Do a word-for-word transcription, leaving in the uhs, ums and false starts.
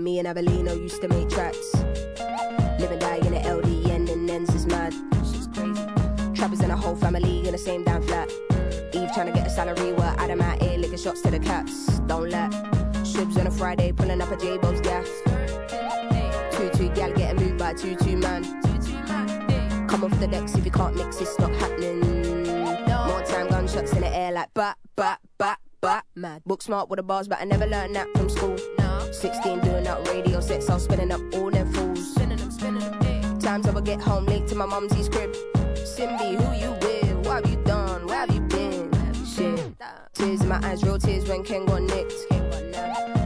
me and Avelino used to make tracks. Live and die in the L D N and ends is mad. She's crazy. Trappers and a whole family in the same damn flat. Eve trying to get a salary, we're out of my ear, licking shots to the cats. Don't let Shibs on a Friday, pulling up a J-Bo's gas. Two-two gal getting moved by two-two man. Come off the decks if you can't mix, it's not happening. More time, gunshots in the air like bat, bat, bat, bat. Mad. Book smart with the bars, but I never learned that from school. sixteen doing out radio sets, I was spinning up all them fools. Spinning them, spinning them, eh. Times I would get home late to my mumsy's crib. Simbi, who you with? What have you done? Where have you been? Shit. Tears in my eyes, real tears when Ken got nicked.